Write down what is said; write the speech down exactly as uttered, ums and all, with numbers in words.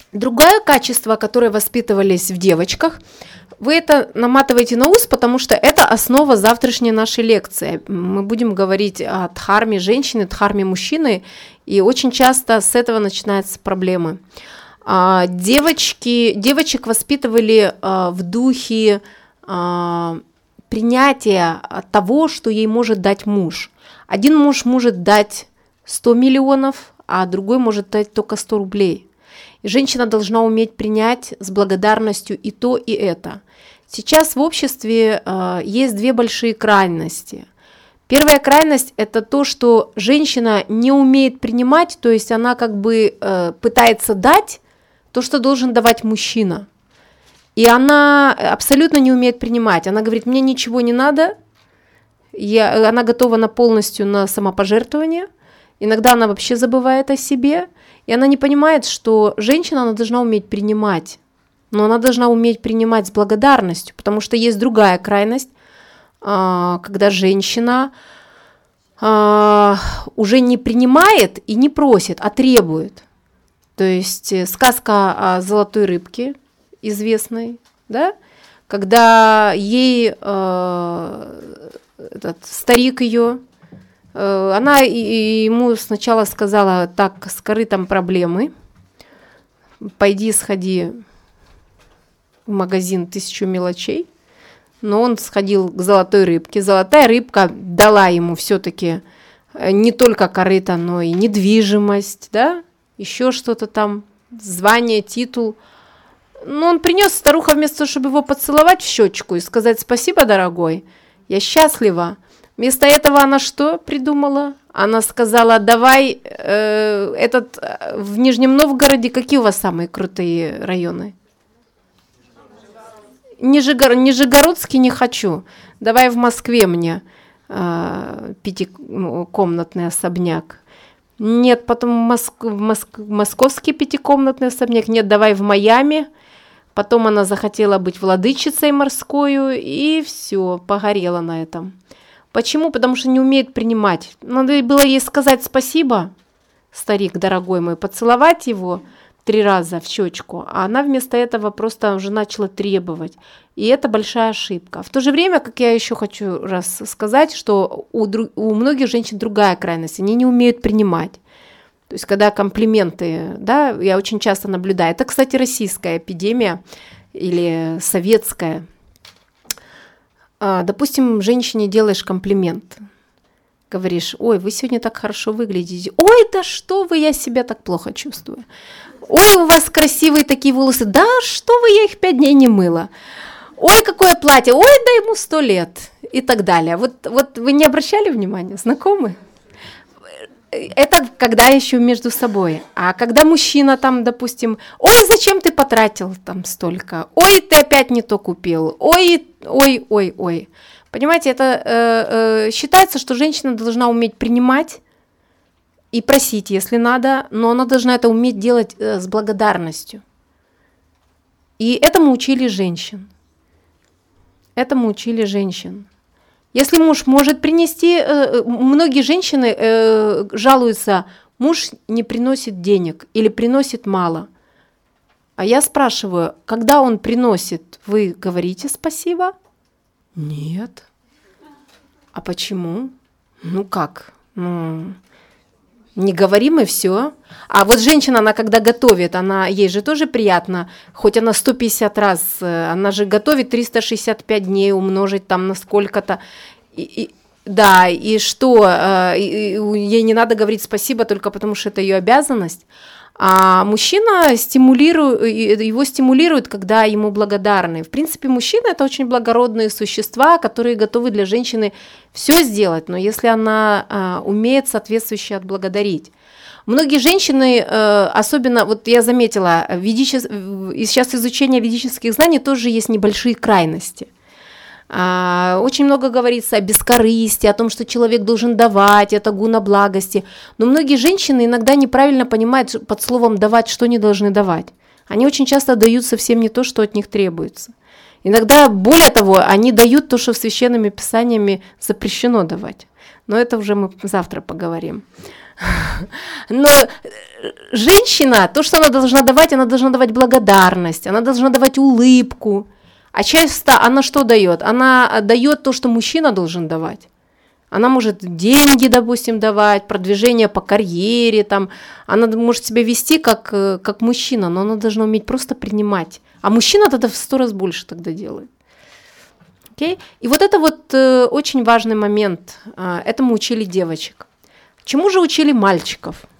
Другое качество, которое воспитывались в девочках, вы это наматываете на ус, потому что это основа завтрашней нашей лекции. Мы будем говорить о дхарме женщины, дхарме мужчины, и очень часто с этого начинаются проблемы. Девочки, девочек воспитывали в духе принятия того, что ей может дать муж. Один муж может дать сто миллионов, а другой может дать только сто рублей. И женщина должна уметь принять с благодарностью и то, и это. Сейчас в обществе э, есть две большие крайности. Первая крайность – это то, что женщина не умеет принимать, то есть она как бы э, пытается дать то, что должен давать мужчина. И она абсолютно не умеет принимать. Она говорит, мне ничего не надо, я, она готова на полностью на самопожертвование. Иногда она вообще забывает о себе. И она не понимает, что женщина, она должна уметь принимать, но она должна уметь принимать с благодарностью, потому что есть другая крайность, когда женщина уже не принимает и не просит, а требует. То есть сказка о золотой рыбке известной, да? Когда ей этот старик ее, она ему сначала сказала, так, с корытом проблемы, пойди сходи в магазин «Тысячу мелочей», но он сходил к золотой рыбке. Золотая рыбка дала ему все-таки не только корыто, но и недвижимость, да, еще что-то там, звание, титул. Но он принес, старуха вместо того, чтобы его поцеловать в щечку и сказать «спасибо, дорогой, я счастлива», вместо этого она что придумала? Она сказала, давай, э, этот, в Нижнем Новгороде какие у вас самые крутые районы? Нижегор... Нижегородский не хочу. Давай в Москве мне э, пятикомнатный особняк. Нет, потом Моск... Моск... московский пятикомнатный особняк. Нет, давай в Майами. Потом она захотела быть владычицей морскою, и все, погорела на этом. Почему? Потому что не умеет принимать. Надо было ей сказать спасибо, старик дорогой мой, поцеловать его три раза в щечку, а она вместо этого просто уже начала требовать. И это большая ошибка. В то же время, как я еще хочу раз сказать, что у, друг, у многих женщин другая крайность, они не умеют принимать. То есть, когда комплименты, да, я очень часто наблюдаю, это, кстати, российская эпидемия или советская. Допустим, женщине делаешь комплимент, говоришь, ой, вы сегодня так хорошо выглядите, ой, да что вы, я себя так плохо чувствую, ой, у вас красивые такие волосы, да что вы, я их пять дней не мыла, ой, какое платье, ой, да ему сто лет и так далее. Вот, вот вы не обращали внимания, знакомы? Это когда еще между собой. А когда мужчина там, допустим, ой, зачем ты потратил там столько? Ой, ты опять не то купил. Ой, ой, ой, ой. Понимаете, это э, э, считается, что женщина должна уметь принимать и просить, если надо, но она должна это уметь делать э, с благодарностью. И этому учили женщин. Этому учили женщин. Если муж может принести, многие женщины жалуются, муж не приносит денег или приносит мало. А я спрашиваю, когда он приносит, вы говорите спасибо? Нет. А почему? Ну как? Ну, не говорим и все. А вот женщина, она когда готовит, она, ей же тоже приятно, хоть она сто пятьдесят раз, она же готовит триста шестьдесят пять дней, умножить там на сколько-то. И, и, да, и что, ей не надо говорить спасибо только потому, что это ее обязанность. А мужчина стимулирует, его стимулирует, когда ему благодарны. В принципе, мужчины – это очень благородные существа, которые готовы для женщины все сделать, но если она а, умеет соответствующе отблагодарить. Многие женщины, особенно, вот я заметила, ведичес... сейчас изучение ведических знаний тоже есть небольшие крайности. Очень много говорится о бескорыстии, о том, что человек должен давать, это гуна благости. Но многие женщины иногда неправильно понимают под словом «давать», что они должны давать. Они очень часто дают совсем не то, что от них требуется. Иногда, более того, они дают то, что в священными писаниями запрещено давать. Но это уже мы завтра поговорим. Но женщина, то, что она должна давать, она должна давать благодарность, она должна давать улыбку. А часто она что дает? Она дает то, что мужчина должен давать. Она может деньги, допустим, давать, продвижение по карьере, там. Она может себя вести как, как мужчина, но она должна уметь просто принимать. А мужчина тогда в сто раз больше тогда делает. Okay? И вот это вот э, очень важный момент. Этому учили девочек. Чему же учили мальчиков?